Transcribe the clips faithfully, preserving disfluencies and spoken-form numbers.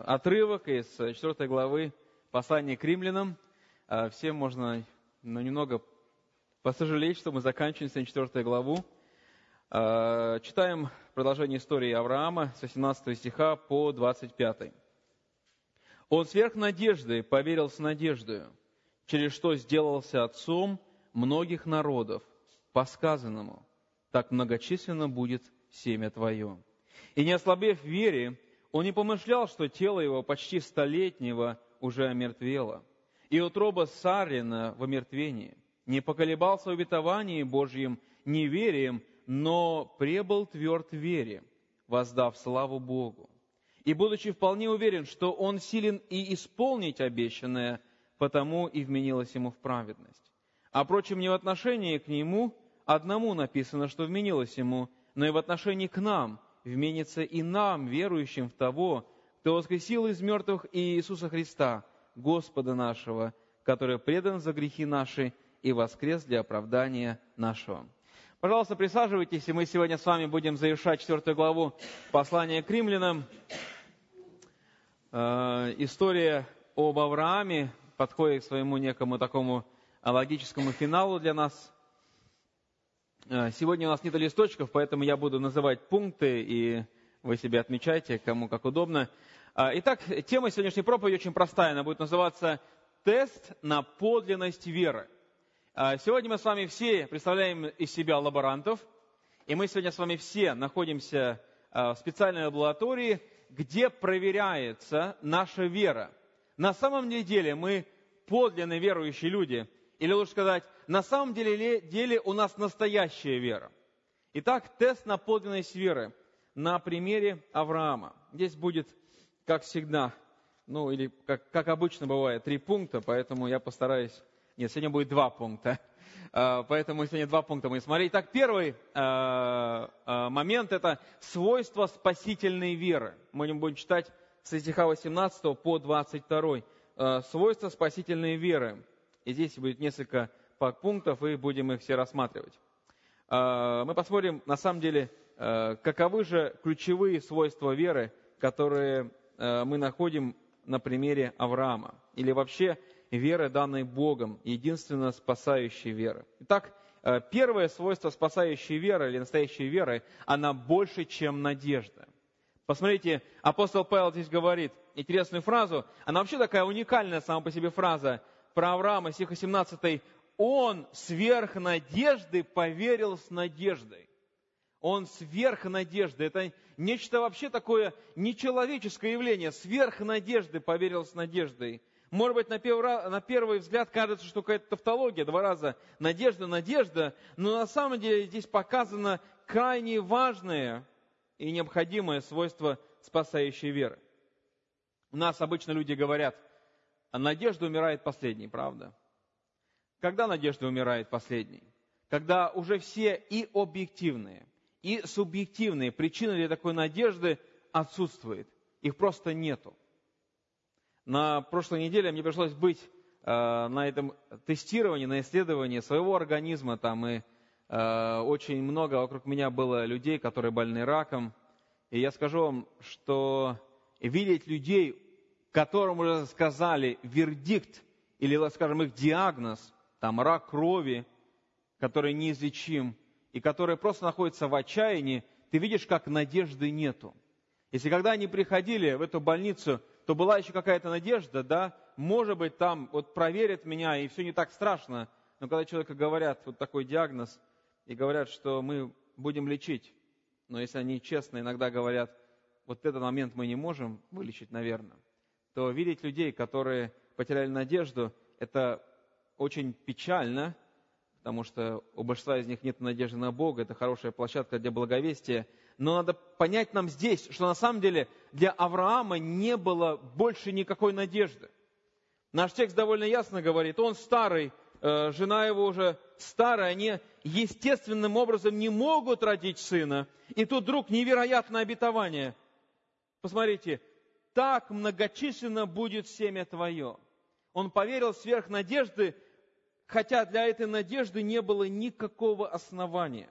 отрывок из четвёртой главы послания к римлянам. Всем можно ну, немного посожалеть, что мы заканчиваем сегодня четвёртую главу. Читаем продолжение истории Авраама с восемнадцатого стиха по двадцать пятый. «Он сверх надежды поверил с надеждою, через что сделался отцом многих народов, по сказанному, так многочисленно будет семя твое. И не ослабев в вере, он не помышлял, что тело его почти столетнего уже омертвело, и утроба Саррина в омертвении. Не поколебался в обетовании Божьим неверием, но пребыл тверд в вере, воздав славу Богу. И, будучи вполне уверен, что он силен и исполнить обещанное, потому и вменилось ему в праведность. А, впрочем, не в отношении к нему одному написано, что вменилось ему, но и в отношении к нам вменится и нам, верующим в того, кто воскресил из мертвых Иисуса Христа, Господа нашего, который предан за грехи наши и воскрес для оправдания нашего». Пожалуйста, присаживайтесь, и мы сегодня с вами будем завершать четвертую главу послания к римлянам. Э, история об Аврааме подходит к своему некому такому логическому финалу для нас. Э, сегодня у нас нет листочков, поэтому я буду называть пункты, и вы себе отмечайте, кому как удобно. Э, итак, тема сегодняшней проповеди очень простая. Она будет называться «Тест на подлинность веры». Сегодня мы с вами все представляем из себя лаборантов, и мы сегодня с вами все находимся в специальной лаборатории, где проверяется наша вера. На самом деле мы подлинно верующие люди, или лучше сказать, на самом деле, деле у нас настоящая вера. Итак, тест на подлинность веры на примере Авраама. Здесь будет, как всегда, ну или как, как обычно бывает, три пункта, поэтому я постараюсь... Нет, сегодня будет два пункта, поэтому сегодня два пункта мы смотрим. Итак, первый момент – это свойства спасительной веры. Мы будем читать с стиха восемнадцатого по двадцать второй. Свойства спасительной веры. И здесь будет несколько пунктов, и будем их все рассматривать. Мы посмотрим, на самом деле, каковы же ключевые свойства веры, которые мы находим на примере Авраама. Или вообще веры, данной Богом, единственно спасающей веры. Итак, первое свойство спасающей веры или настоящей веры, она больше, чем надежда. Посмотрите, апостол Павел здесь говорит интересную фразу, она вообще такая уникальная сама по себе фраза про Авраама, стих восемнадцатый. «Он сверх надежды поверил с надеждой». Он сверх надежды. Это нечто вообще такое нечеловеческое явление. Сверх надежды поверил с надеждой. Может быть, на первый, на первый взгляд кажется, что какая-то тавтология, два раза надежда, надежда, но на самом деле здесь показано крайне важное и необходимое свойство спасающей веры. У нас обычно люди говорят, надежда умирает последней, правда? Когда надежда умирает последней? Когда уже все и объективные, и субъективные причины для такой надежды отсутствуют. Их просто нету. На прошлой неделе мне пришлось быть э, на этом тестировании, на исследовании своего организма. Там и э, очень много вокруг меня было людей, которые больны раком. И я скажу вам, что видеть людей, которым уже сказали вердикт, или, скажем, их диагноз, там рак крови, который неизлечим, и которые просто находятся в отчаянии, ты видишь, как надежды нету. Если когда они приходили в эту больницу, то была еще какая-то надежда, да, может быть, там вот проверят меня, и все не так страшно. Но когда человеку говорят вот такой диагноз, и говорят, что мы будем лечить, но если они честно иногда говорят, вот этот момент мы не можем вылечить, наверное, то видеть людей, которые потеряли надежду, это очень печально, потому что у большинства из них нет надежды на Бога, это хорошая площадка для благовестия. Но надо понять нам здесь, что на самом деле для Авраама не было больше никакой надежды. Наш текст довольно ясно говорит, он старый, жена его уже старая, они естественным образом не могут родить сына. И тут вдруг невероятное обетование. Посмотрите, так многочисленно будет семя твое. Он поверил сверх надежды, хотя для этой надежды не было никакого основания.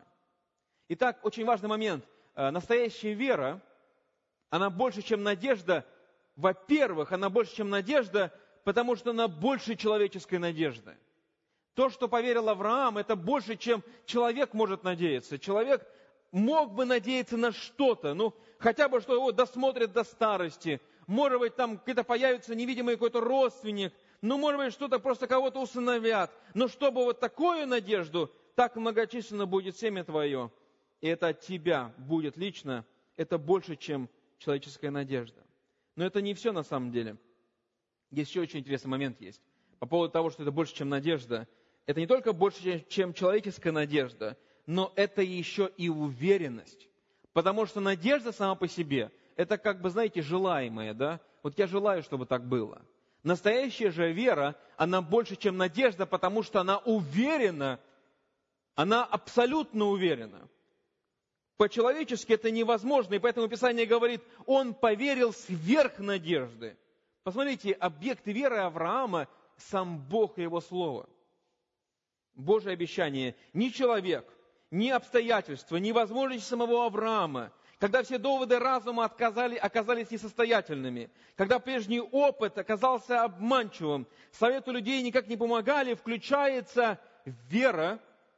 Итак, очень важный момент. Настоящая вера, она больше, чем надежда, во-первых, она больше, чем надежда, потому что она больше человеческой надежды. То, что поверил Авраам, это больше, чем человек может надеяться. Человек мог бы надеяться на что-то, ну, хотя бы, что его досмотрят до старости. Может быть, там где-то появится невидимый какой-то родственник, ну, может быть, что-то просто кого-то усыновят. Но чтобы вот такую надежду, так многочисленно будет семя твое, и это от тебя будет лично, это больше, чем человеческая надежда. Но это не все на самом деле. Здесь еще очень интересный момент есть. По поводу того, что это больше, чем надежда. Это не только больше, чем человеческая надежда, но это еще и уверенность. Потому что надежда сама по себе, это как бы, знаете, желаемое, да? Вот я желаю, чтобы так было. Настоящая же вера, она больше, чем надежда, потому что она уверена, она абсолютно уверена. По-человечески это невозможно, и поэтому Писание говорит, он поверил сверх надежды. Посмотрите, объект веры Авраама – сам Бог и Его Слово. Божье обещание. Ни человек, ни обстоятельства, ни возможности самого Авраама, когда все доводы разума отказали, оказались несостоятельными, когда прежний опыт оказался обманчивым, совету людей никак не помогали, включается вера,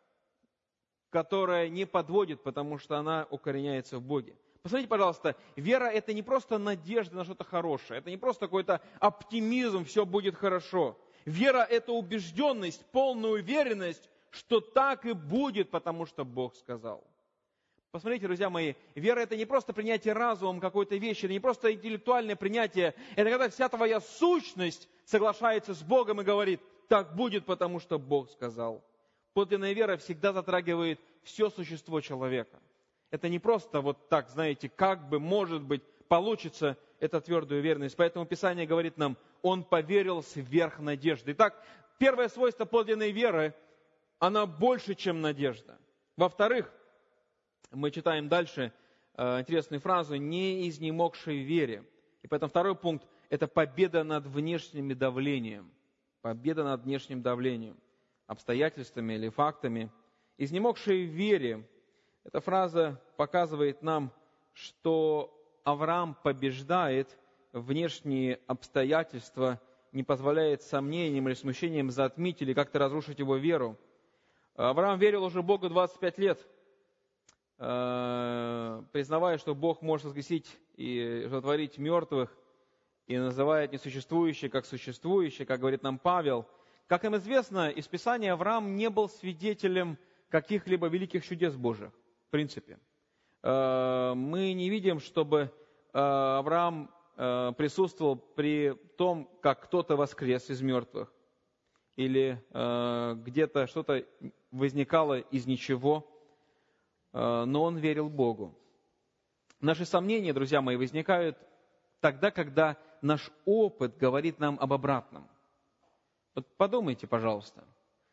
которая не подводит, потому что она укореняется в Боге. Посмотрите, пожалуйста, вера – это не просто надежда на что-то хорошее, это не просто какой-то оптимизм, все будет хорошо. Вера – это убежденность, полная уверенность, что так и будет, потому что Бог сказал. Посмотрите, друзья мои, вера – это не просто принятие разумом какой-то вещи, это не просто интеллектуальное принятие, это когда вся твоя сущность соглашается с Богом и говорит, так будет, потому что Бог сказал. Подлинная вера всегда затрагивает все существо человека. Это не просто вот так, знаете, как бы, может быть, получится, это твердая уверенность. Поэтому Писание говорит нам, он поверил сверх надежды. Итак, первое свойство подлинной веры, она больше, чем надежда. Во-вторых, мы читаем дальше э, интересную фразу, не изнемогшей в вере. И поэтому второй пункт – это победа над внешним давлением. Победа над внешним давлением. Обстоятельствами или фактами. Изнемогшие в вере. Эта фраза показывает нам, что Авраам побеждает внешние обстоятельства, не позволяет сомнениям или смущениям затмить или как-то разрушить его веру. Авраам верил уже Богу двадцать пять лет, признавая, что Бог может воскресить и животворить мертвых, и называет несуществующее как существующее, как говорит нам Павел. Как им известно, из Писания Авраам не был свидетелем каких-либо великих чудес Божьих, в принципе. Мы не видим, чтобы Авраам присутствовал при том, как кто-то воскрес из мертвых, или где-то что-то возникало из ничего, но он верил Богу. Наши сомнения, друзья мои, возникают тогда, когда наш опыт говорит нам об обратном. Вот подумайте, пожалуйста.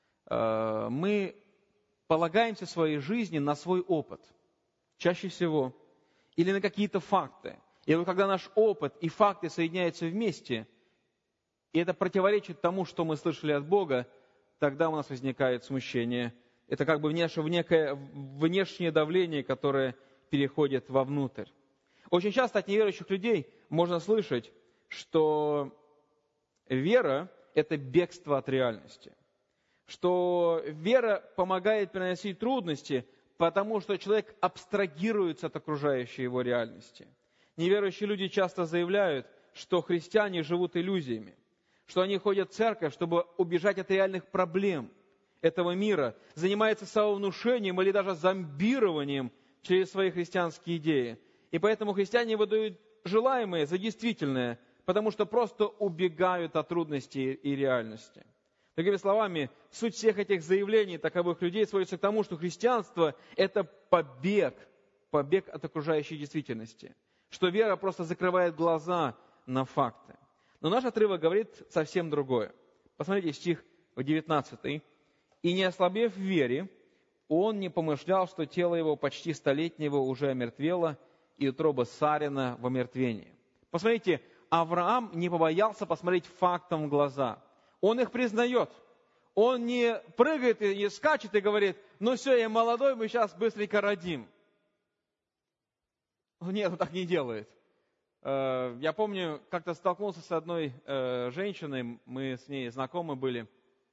Мы полагаемся в своей жизни на свой опыт, чаще всего, или на какие-то факты. И вот когда наш опыт и факты соединяются вместе, и это противоречит тому, что мы слышали от Бога, тогда у нас возникает смущение. Это как бы некое внешнее давление, которое переходит вовнутрь. Очень часто от неверующих людей можно слышать, что вера – это бегство от реальности. Что вера помогает переносить трудности, потому что человек абстрагируется от окружающей его реальности. Неверующие люди часто заявляют, что христиане живут иллюзиями, что они ходят в церковь, чтобы убежать от реальных проблем этого мира, занимаются самовнушением или даже зомбированием через свои христианские идеи. И поэтому христиане выдают желаемое за действительное, потому что просто убегают от трудностей и реальности. Другими словами, суть всех этих заявлений таковых людей сводится к тому, что христианство – это побег, побег от окружающей действительности, что вера просто закрывает глаза на факты. Но наш отрывок говорит совсем другое. Посмотрите стих девятнадцатый. «И не ослабев в вере, он не помышлял, что тело его почти столетнего уже омертвело, и утроба Сарина в омертвении». Посмотрите, Авраам не побоялся посмотреть фактам в глаза. Он их признает. Он не прыгает и не скачет и говорит, ну все, я молодой, мы сейчас быстренько родим. Нет, он так не делает. Я помню, как-то столкнулся с одной женщиной, мы с ней знакомы были,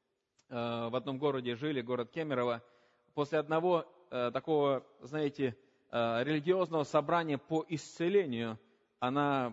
в одном городе жили, город Кемерово. После одного такого, знаете, религиозного собрания по исцелению, она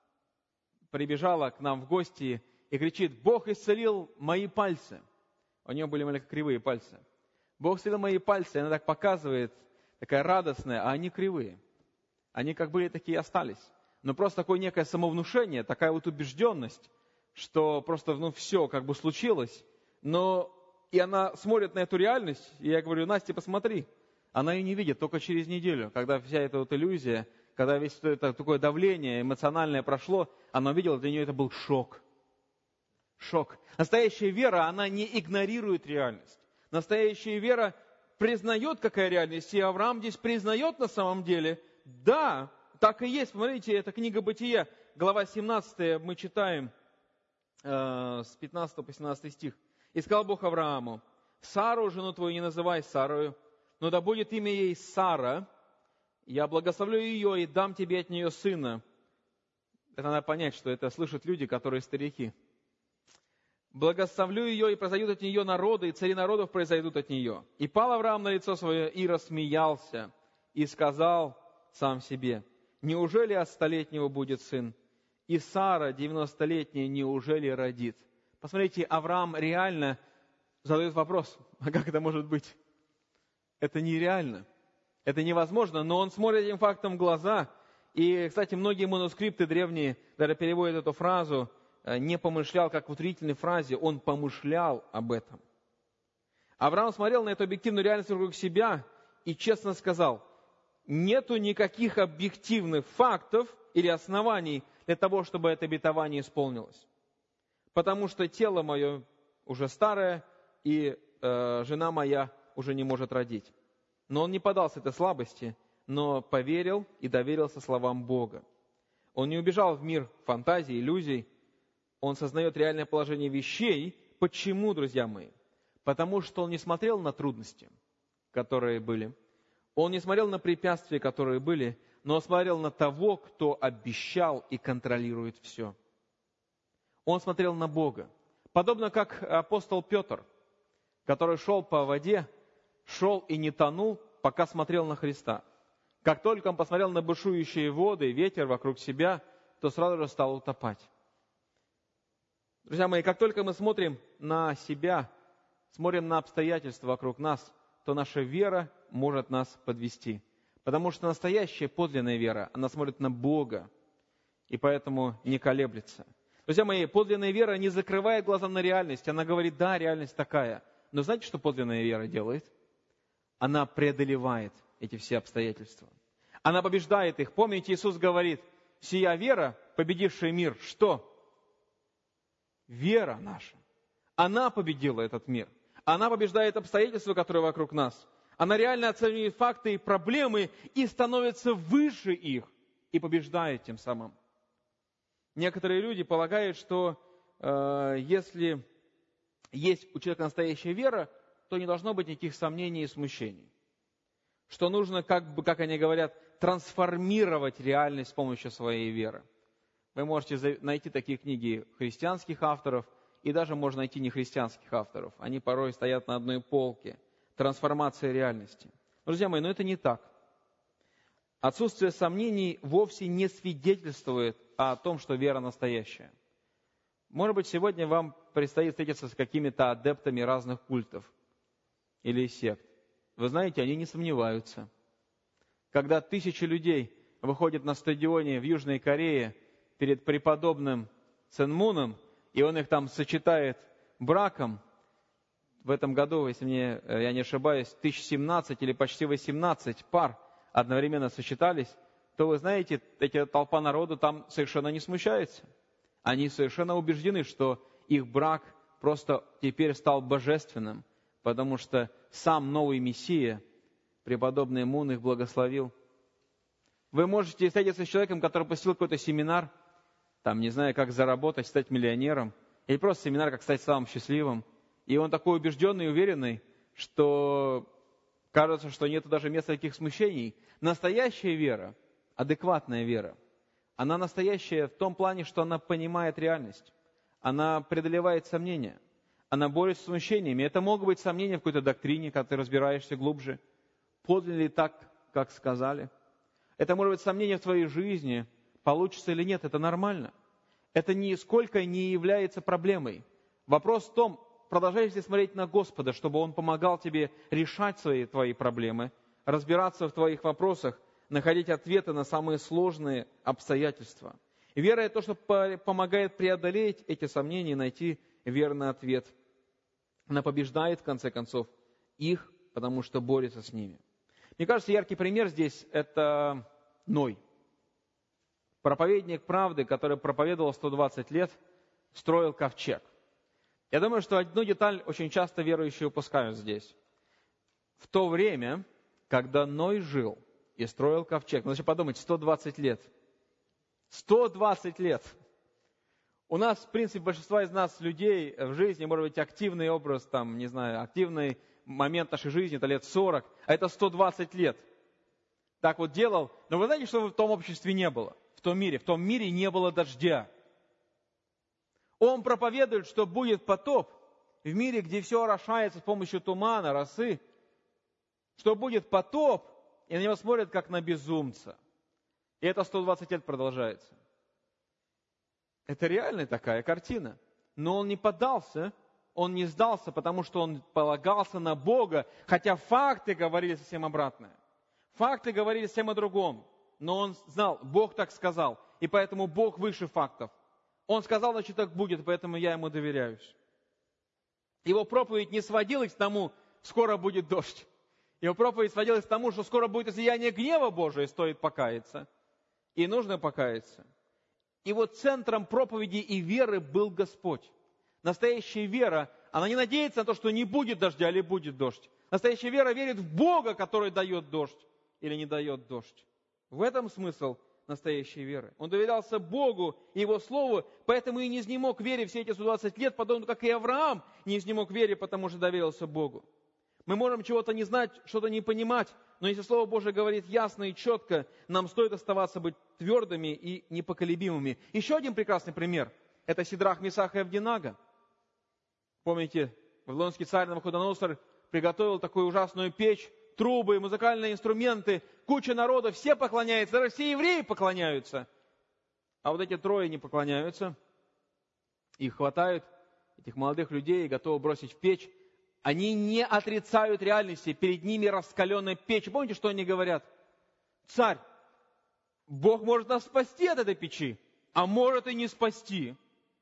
прибежала к нам в гости и кричит: «Бог исцелил мои пальцы». У нее были маленько кривые пальцы. «Бог исцелил мои пальцы». И она так показывает, такая радостная, а они кривые. Они как были, такие и остались. Но просто такое некое самовнушение, такая вот убежденность, что просто, ну, все как бы случилось. Но и она смотрит на эту реальность, и я говорю: Настя, посмотри. Она ее не видит только через неделю, когда вся эта вот иллюзия, когда весь это такое давление эмоциональное прошло, она увидела, для нее это был шок. Шок. Настоящая вера, она не игнорирует реальность. Настоящая вера признает, какая реальность. И Авраам здесь признает на самом деле, да, так и есть. Смотрите, это книга Бытия, глава семнадцатая, мы читаем э, с пятнадцатого по семнадцатый стих. «И сказал Бог Аврааму: Сару, жену твою, не называй Сарою, но да будет имя ей Сара. Я благословлю ее и дам тебе от нее сына». Это надо понять, что это слышат люди, которые старики. «Благословлю ее, и произойдут от нее народы, и цари народов произойдут от нее». И пал Авраам на лицо свое, и рассмеялся, и сказал сам себе: «Неужели от столетнего будет сын? И Сара, девяностолетняя, неужели родит?» Посмотрите, Авраам реально задает вопрос: а как это может быть? Это нереально, это невозможно, но он смотрит этим фактом в глаза. И, кстати, многие манускрипты древние даже переводят эту фразу: «не помышлял», как в утвердительной фразе, он помышлял об этом. Авраам смотрел на эту объективную реальность вокруг себя и честно сказал: нету никаких объективных фактов или оснований для того, чтобы это обетование исполнилось. Потому что тело мое уже старое, и э, жена моя уже не может родить. Но он не поддался этой слабости, но поверил и доверился словам Бога. Он не убежал в мир фантазий, иллюзий. Он сознает реальное положение вещей. Почему, друзья мои? Потому что он не смотрел на трудности, которые были. Он не смотрел на препятствия, которые были, но он смотрел на того, кто обещал и контролирует все. Он смотрел на Бога. Подобно как апостол Петр, который шел по воде, шел и не тонул, пока смотрел на Христа. Как только он посмотрел на бушующие воды, ветер вокруг себя, то сразу же стал утопать. Друзья мои, как только мы смотрим на себя, смотрим на обстоятельства вокруг нас, то наша вера может нас подвести. Потому что настоящая подлинная вера, она смотрит на Бога, и поэтому не колеблется. Друзья мои, подлинная вера не закрывает глаза на реальность. Она говорит: да, реальность такая. Но знаете, что подлинная вера делает? Она преодолевает эти все обстоятельства. Она побеждает их. Помните, Иисус говорит: сия вера, победившая мир, что? Вера наша. Она победила этот мир. Она побеждает обстоятельства, которые вокруг нас. Она реально оценивает факты и проблемы и становится выше их и побеждает тем самым. Некоторые люди полагают, что э, если есть у человека настоящая вера, то не должно быть никаких сомнений и смущений. Что нужно, как бы, как они говорят, трансформировать реальность с помощью своей веры. Вы можете найти такие книги христианских авторов, и даже можно найти нехристианских авторов. Они порой стоят на одной полке. Трансформация реальности. Друзья мои, но это не так. Отсутствие сомнений вовсе не свидетельствует о том, что вера настоящая. Может быть, сегодня вам предстоит встретиться с какими-то адептами разных культов или сект. Вы знаете, они не сомневаются. Когда тысячи людей выходят на стадионе в Южной Корее перед преподобным Цен Муном, и он их там сочетает браком, в этом году, если мне, я не ошибаюсь, тысяча семнадцать или почти восемнадцать пар одновременно сочетались, то вы знаете, эта толпа народу там совершенно не смущается. Они совершенно убеждены, что их брак просто теперь стал божественным, потому что сам новый Мессия, преподобный Мун, их благословил. Вы можете встретиться с человеком, который посетил какой-то семинар, там, не знаю, как заработать, стать миллионером, или просто семинар, как стать самым счастливым. И он такой убежденный и уверенный, что кажется, что нет даже места таких смущений. Настоящая вера, адекватная вера, Она настоящая в том плане, что она понимает реальность. Она преодолевает сомнения. Она борется с смущениями. Это могут быть сомнения в какой-то доктрине, когда ты разбираешься глубже. Подлинно ли так, как сказали? Это может быть сомнение в твоей жизни, получится или нет. Это нормально. Это нисколько не является проблемой. Вопрос в том, продолжаешь ли смотреть на Господа, чтобы Он помогал тебе решать свои твои проблемы, разбираться в твоих вопросах, находить ответы на самые сложные обстоятельства. И вера – это то, что помогает преодолеть эти сомнения и найти верный ответ. Она побеждает, в конце концов, их, потому что борется с ними. Мне кажется, яркий пример здесь – это Ной. Проповедник правды, который проповедовал сто двадцать лет, строил ковчег. Я думаю, что одну деталь очень часто верующие упускают здесь. В то время, когда Ной жил и строил ковчег, нужно подумать, сто двадцать лет. сто двадцать лет. У нас, в принципе, большинство из нас людей в жизни, может быть, активный образ, там, не знаю, активный момент нашей жизни, это лет сорок, а это сто двадцать лет. Так вот делал. Но вы знаете, что в том обществе не было? В том мире. В том мире не было дождя. Он проповедует, что будет потоп в мире, где все орошается с помощью тумана, росы, что будет потоп, и на него смотрят как на безумца. И это сто двадцать лет продолжается. Это реальная такая картина. Но он не поддался, он не сдался, потому что он полагался на Бога, хотя факты говорили совсем обратное. Факты говорили совсем о другом. Но он знал, Бог так сказал, и поэтому Бог выше фактов. Он сказал, значит, так будет, поэтому я ему доверяюсь. Его проповедь не сводилась к тому, скоро будет дождь. Его проповедь сводилась к тому, что скоро будет излияние гнева Божия, стоит покаяться. И нужно покаяться. И вот центром проповеди и веры был Господь. Настоящая вера, она не надеется на то, что не будет дождя или будет дождь. Настоящая вера верит в Бога, который дает дождь или не дает дождь. В этом смысл настоящей веры. Он доверялся Богу и Его Слову, поэтому и не изнемог вере все эти сто двадцать лет, подобно как и Авраам не изнемог вере, потому что доверился Богу. Мы можем чего-то не знать, что-то не понимать, но если Слово Божие говорит ясно и четко, нам стоит оставаться быть твердыми и непоколебимыми. Еще один прекрасный пример – это Сидрах, Месах и Авдинага. Помните, вавилонский царь Навуходоносор приготовил такую ужасную печь, трубы, музыкальные инструменты, куча народа, все поклоняются, даже все евреи поклоняются. А вот эти трое не поклоняются, их хватают, этих молодых людей, готовы бросить в печь. Они не отрицают реальности, перед ними раскаленная печь. Помните, что они говорят? Царь, Бог может нас спасти от этой печи, а может и не спасти.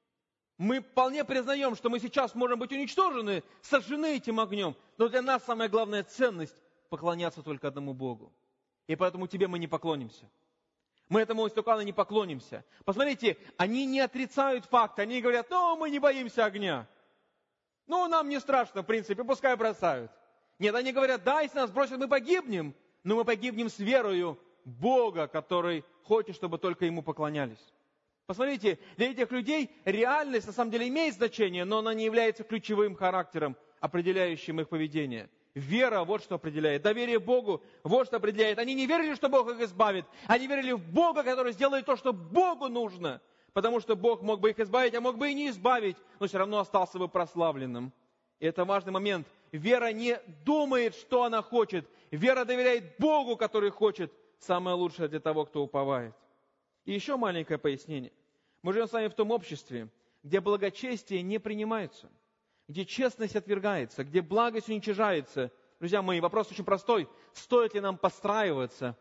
Мы вполне признаем, что мы сейчас можем быть уничтожены, сожжены этим огнем, но для нас самая главная ценность – поклоняться только одному Богу. И поэтому тебе мы не поклонимся. Мы этому истукану не поклонимся. Посмотрите, они не отрицают факт, они говорят, ну, мы не боимся огня. Ну, нам не страшно, в принципе, пускай бросают. Нет, они говорят, да, если нас бросят, мы погибнем, но мы погибнем с верою Бога, который хочет, чтобы только Ему поклонялись. Посмотрите, для этих людей реальность на самом деле имеет значение, но она не является ключевым характером, определяющим их поведение. Вера, вот что определяет. Доверие Богу, вот что определяет. Они не верили, что Бог их избавит. Они верили в Бога, который сделает то, что Богу нужно. Потому что Бог мог бы их избавить, а мог бы и не избавить, но все равно остался бы прославленным. И это важный момент. Вера не думает, что она хочет. Вера доверяет Богу, который хочет самое лучшее для того, кто уповает. И еще маленькое пояснение. Мы живем с вами в том обществе, где благочестие не принимается, где честность отвергается, где благость уничижается. Друзья мои, вопрос очень простой. Стоит ли нам подстраиваться?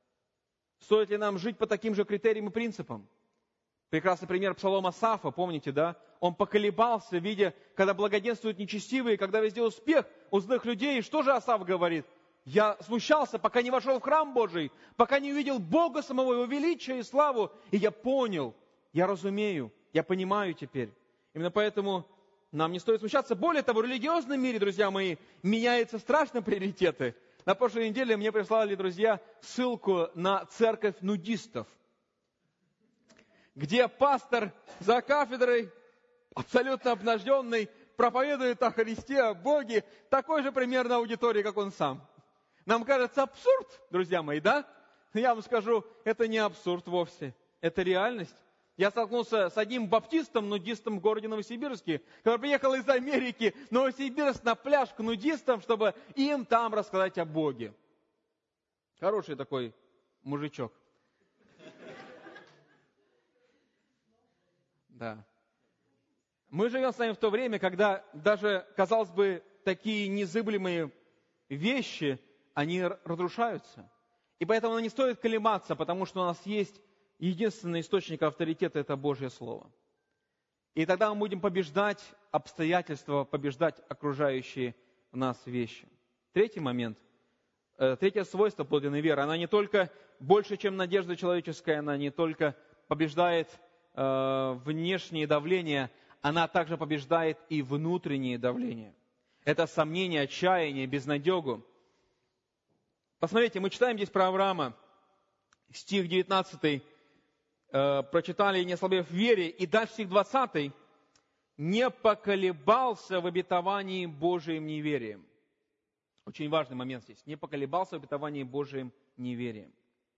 Стоит ли нам жить по таким же критериям и принципам? Прекрасный пример Псалом Асафа, помните, да? Он поколебался, видя, когда благоденствуют нечестивые, когда везде успех у злых людей. Что же Асаф говорит? Я смущался, пока не вошел в храм Божий, пока не увидел Бога самого, Его величия и славу. И я понял, я разумею, я понимаю теперь. Именно поэтому нам не стоит смущаться. Более того, в религиозном мире, друзья мои, меняются страшно приоритеты. На прошлой неделе мне прислали, друзья, ссылку на церковь нудистов, где пастор за кафедрой, абсолютно обнаженный, проповедует о Христе, о Боге, такой же примерно аудитории, как он сам. Нам кажется абсурд, друзья мои, да? Но я вам скажу, это не абсурд вовсе. Это реальность. Я столкнулся с одним баптистом, нудистом в городе Новосибирске, который приехал из Америки в Новосибирск на пляж к нудистам, чтобы им там рассказать о Боге. Хороший такой мужичок. Да. Мы живем с вами в то время, когда даже, казалось бы, такие незыблемые вещи, они разрушаются. И поэтому не стоит колебаться, потому что у нас есть единственный источник авторитета – это Божье Слово. И тогда мы будем побеждать обстоятельства, побеждать окружающие нас вещи. Третий момент. Третье свойство подлинной веры. Она не только больше, чем надежда человеческая, она не только побеждает э, внешнее давление, она также побеждает и внутреннее давление. Это сомнение, отчаяние, безнадегу. Посмотрите, мы читаем здесь про Авраама. Стих девятнадцатый. Э, прочитали, не ослабев в вере. И дальше стих двадцатый. Не поколебался в обетовании Божиим неверием. Очень важный момент здесь. Не поколебался в обетовании Божиим неверием.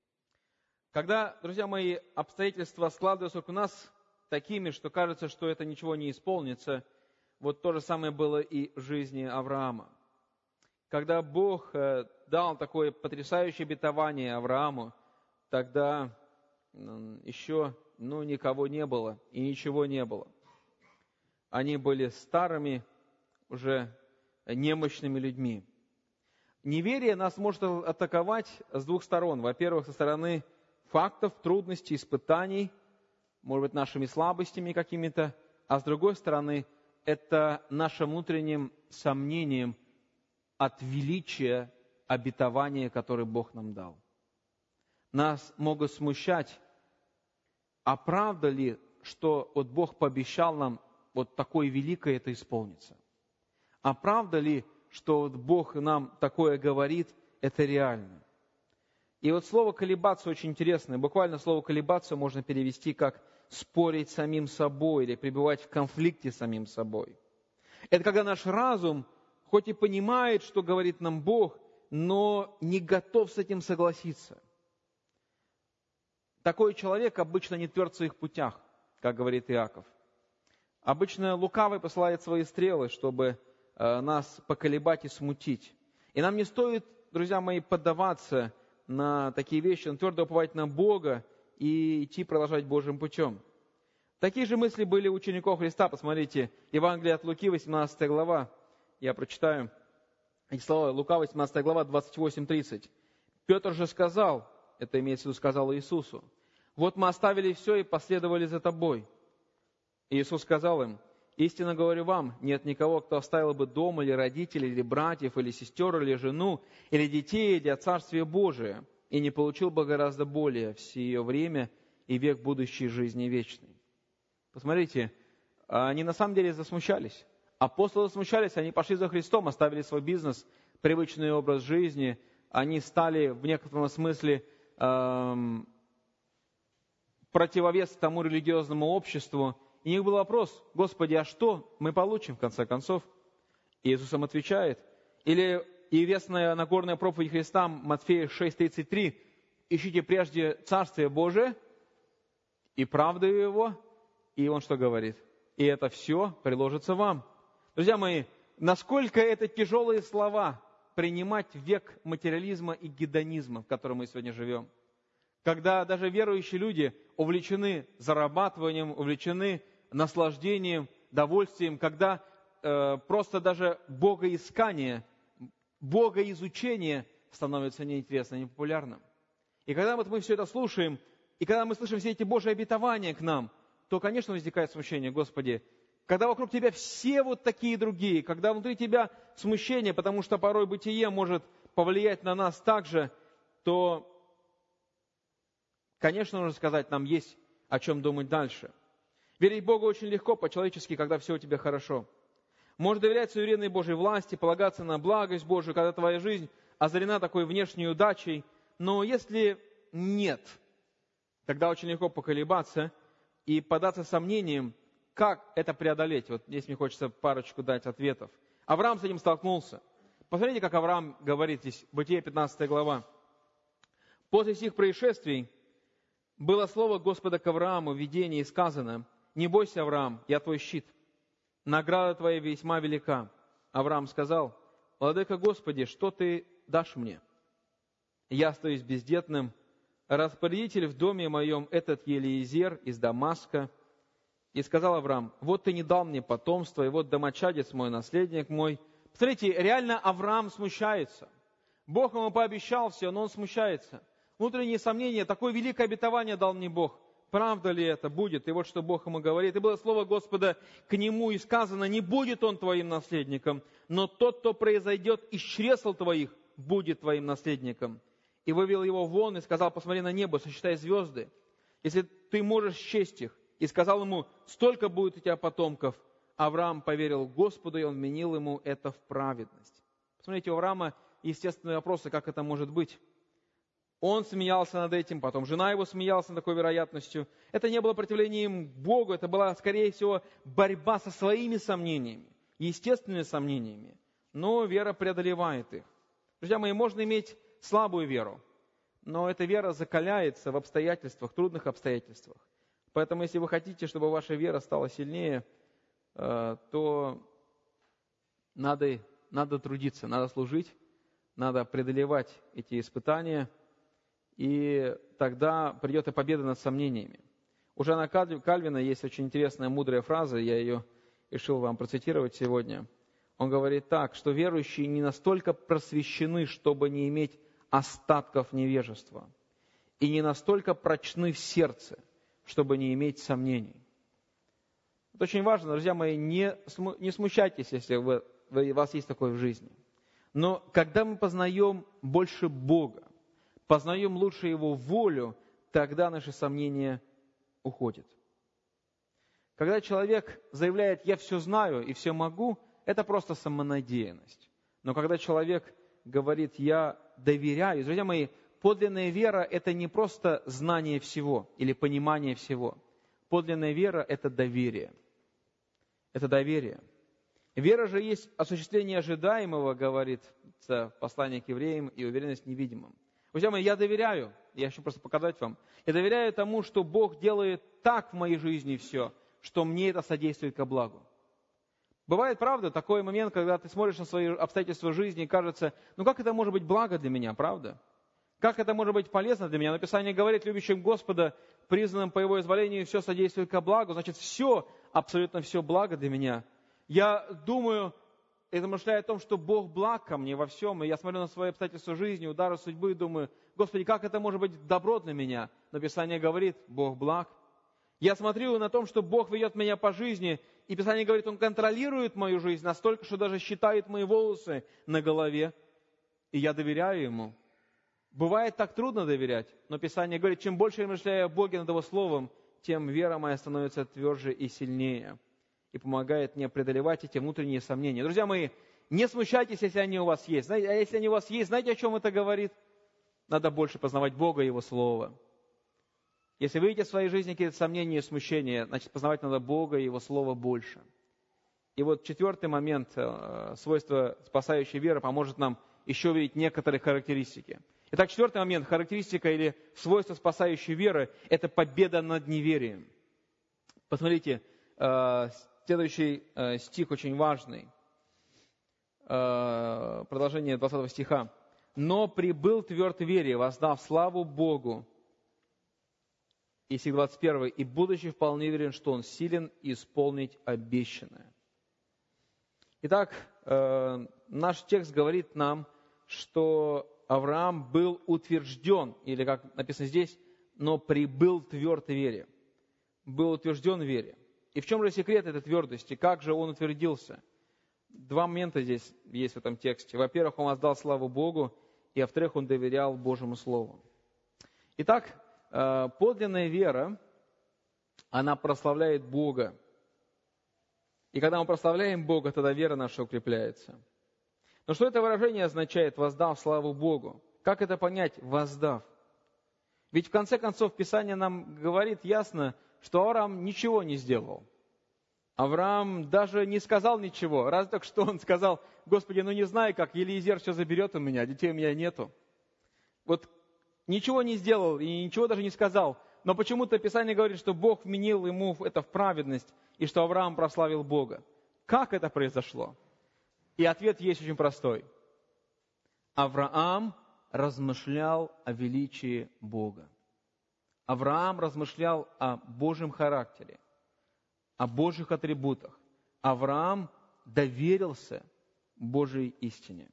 Когда, друзья мои, обстоятельства складываются у нас такими, что кажется, что это ничего не исполнится, вот то же самое было и в жизни Авраама. Когда Бог дал такое потрясающее обетование Аврааму, тогда еще ну, никого не было и ничего не было. Они были старыми, уже немощными людьми. Неверие нас может атаковать с двух сторон. Во-первых, со стороны фактов, трудностей, испытаний, может быть, нашими слабостями какими-то, а с другой стороны, это нашим внутренним сомнением от величия обетования, которое Бог нам дал. Нас могут смущать, а правда ли, что вот Бог пообещал нам вот такое великое это исполнится? А правда ли, что вот Бог нам такое говорит, это реально? И вот слово «колебаться» очень интересное. Буквально слово «колебаться» можно перевести как «спорить с самим собой» или «пребывать в конфликте с самим собой». Это когда наш разум, хоть и понимает, что говорит нам Бог, но не готов с этим согласиться. Такой человек обычно не тверд в своих путях, как говорит Иаков. Обычно лукавый посылает свои стрелы, чтобы э, нас поколебать и смутить. И нам не стоит, друзья мои, поддаваться на такие вещи, но твердо уповать на Бога и идти продолжать Божьим путем. Такие же мысли были у учеников Христа. Посмотрите, Евангелие от Луки, восемнадцатая глава. Я прочитаю эти слова. Лука, восемнадцатая глава, двадцать восемь тридцать. Петр же сказал, это имеется в виду, сказал Иисусу: «Вот мы оставили все и последовали за тобой». И Иисус сказал им: «Истинно говорю вам, нет никого, кто оставил бы дом, или родителей, или братьев, или сестер, или жену, или детей для Царствия Божия, и не получил бы гораздо более в сие время и век будущей жизни вечной». Посмотрите, они на самом деле засмущались. Апостолы смущались, они пошли за Христом, оставили свой бизнес, привычный образ жизни. Они стали в некотором смысле эм, противовес тому религиозному обществу. И у них был вопрос: «Господи, а что мы получим в конце концов?» И Иисус им отвечает. Или известная Нагорная проповедь Христа, Матфея шесть тридцать три: «Ищите прежде Царствие Божие и правду Его». И Он что говорит? «И это все приложится вам». Друзья мои, насколько это тяжелые слова принимать в век материализма и гедонизма, в котором мы сегодня живем. Когда даже верующие люди увлечены зарабатыванием, увлечены наслаждением, довольствием, когда э, просто даже богоискание, богоизучение становится неинтересным, непопулярным. И когда вот мы все это слушаем, и когда мы слышим все эти Божьи обетования к нам, то, конечно, возникает смущение: Господи, когда вокруг Тебя все вот такие другие, когда внутри Тебя смущение, потому что порой бытие может повлиять на нас так же, то, конечно, нужно сказать, нам есть о чем думать дальше. Верить Богу очень легко, по-человечески, когда все у тебя хорошо. Можешь доверять суверенной Божьей власти, полагаться на благость Божию, когда твоя жизнь озарена такой внешней удачей. Но если нет, тогда очень легко поколебаться и поддаться сомнениям, как это преодолеть. Вот здесь мне хочется парочку дать ответов. Авраам с этим столкнулся. Посмотрите, как Авраам говорит здесь, Бытие пятнадцатая глава. «После сих происшествий Было слово Господа к Аврааму в видении, сказано: «Не бойся, Авраам, я твой щит. Награда твоя весьма велика». Авраам сказал: «Владыка Господи, что ты дашь мне? Я остаюсь бездетным. Распорядитель в доме моем этот Елиезер из Дамаска». И сказал Авраам: «Вот ты не дал мне потомства, и вот домочадец мой, наследник мой». Смотрите, реально Авраам смущается. Бог ему пообещал все, но он смущается. Внутренние сомнения: такое великое обетование дал мне Бог. Правда ли это будет? И вот что Бог ему говорит. И было слово Господа к нему, и сказано: «Не будет он твоим наследником, но тот, кто произойдет из чресл твоих, будет твоим наследником». И вывел его вон и сказал: «Посмотри на небо, сосчитай звезды, если ты можешь счесть их». И сказал ему: «Столько будет у тебя потомков». Авраам поверил Господу, и он вменил ему это в праведность. Посмотрите, у Авраама естественные вопросы: как это может быть? Он смеялся над этим, потом жена его смеялась над такой вероятностью. Это не было противлением Богу, это была, скорее всего, борьба со своими сомнениями, естественными сомнениями. Но вера преодолевает их. Друзья мои, можно иметь слабую веру, но эта вера закаляется в обстоятельствах, трудных обстоятельствах. Поэтому, если вы хотите, чтобы ваша вера стала сильнее, то надо, надо трудиться, надо служить, надо преодолевать эти испытания, и тогда придет и победа над сомнениями. У Жана Кальвина есть очень интересная, мудрая фраза, я ее решил вам процитировать сегодня. Он говорит так, что верующие не настолько просвещены, чтобы не иметь остатков невежества, и не настолько прочны в сердце, чтобы не иметь сомнений. Это очень важно, друзья мои, не, не смущайтесь, если вы, вы, у вас есть такое в жизни. Но когда мы познаем больше Бога, познаем лучше Его волю, тогда наши сомнения уходят. Когда человек заявляет: «Я все знаю и все могу», это просто самонадеянность. Но когда человек говорит: «Я доверяю», друзья мои, подлинная вера – это не просто знание всего или понимание всего. Подлинная вера – это доверие. Это доверие. Вера же есть осуществление ожидаемого, говорит послание к евреям, и уверенность в невидимом. Друзья мои, я доверяю, я хочу просто показать вам, я доверяю тому, что Бог делает так в моей жизни все, что мне это содействует ко благу. Бывает, правда, такой момент, когда ты смотришь на свои обстоятельства жизни и кажется: ну как это может быть благо для меня, правда? Как это может быть полезно для меня? Но Писание говорит: любящим Господа, признанным по Его изволению, все содействует ко благу. Значит, все, абсолютно все благо для меня. Я думаю и размышляю о том, что Бог благ ко мне во всем. И я смотрю на свои обстоятельства жизни, удары судьбы, и думаю: Господи, как это может быть добро для меня? Но Писание говорит: Бог благ. Я смотрю на то, что Бог ведет меня по жизни, и Писание говорит: Он контролирует мою жизнь настолько, что даже считает мои волосы на голове. И я доверяю Ему. Бывает так трудно доверять, но Писание говорит: чем больше я размышляю о Боге над Его Словом, тем вера моя становится тверже и сильнее, и помогает мне преодолевать эти внутренние сомнения. Друзья мои, не смущайтесь, если они у вас есть. А если они у вас есть, знаете, о чем это говорит? Надо больше познавать Бога и Его Слово. Если вы видите в своей жизни какие-то сомнения и смущения, значит, познавать надо Бога и Его Слово больше. И вот четвертый момент, свойство спасающей веры, поможет нам еще увидеть некоторые характеристики. Итак, четвертый момент, характеристика или свойство спасающей веры – это победа над неверием. Посмотрите, следующий стих очень важный, продолжение двадцатого стиха. «Но прибыл тверд в вере, воздав славу Богу». И стих двадцать первый. «И будучи вполне уверен, что он силен исполнить обещанное». Итак, наш текст говорит нам, что Авраам был утвержден, или как написано здесь, но прибыл тверд в вере. Был утвержден в вере. И в чем же секрет этой твердости? Как же он утвердился? Два момента здесь есть в этом тексте. Во-первых, он воздал славу Богу, и во-вторых, он доверял Божьему Слову. Итак, подлинная вера, она прославляет Бога. И когда мы прославляем Бога, тогда вера наша укрепляется. Но что это выражение означает «воздав славу Богу»? Как это понять «воздав»? Ведь в конце концов Писание нам говорит ясно, что Авраам ничего не сделал. Авраам даже не сказал ничего. Разве так, что он сказал: «Господи, ну не знаю, как Елиезер все заберет у меня, детей у меня нету». Вот ничего не сделал и ничего даже не сказал. но почему-то Писание говорит, что Бог вменил ему это в праведность, и что Авраам прославил Бога. Как это произошло? И ответ есть очень простой. Авраам размышлял о величии Бога. Авраам размышлял о Божьем характере, о Божьих атрибутах. Авраам доверился Божьей истине.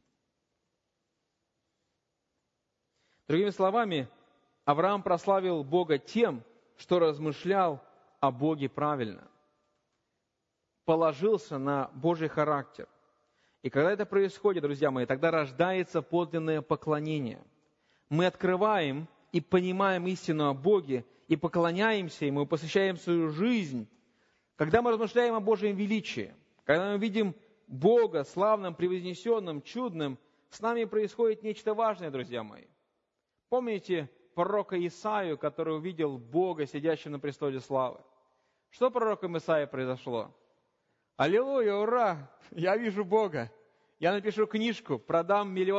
Другими словами, Авраам прославил Бога тем, что размышлял о Боге правильно, положился на Божий характер. И когда это происходит, друзья мои, тогда рождается подлинное поклонение. Мы открываем и понимаем истину о Боге, и поклоняемся Ему, и посвящаем свою жизнь. Когда мы размышляем о Божьем величии, когда мы видим Бога славным, превознесенным, чудным, с нами происходит нечто важное, друзья мои. Помните пророка Исаию, который увидел Бога, сидящего на престоле славы? Что пророком Исаии произошло? Аллилуйя, ура! Я вижу Бога. Я напишу книжку, продам миллион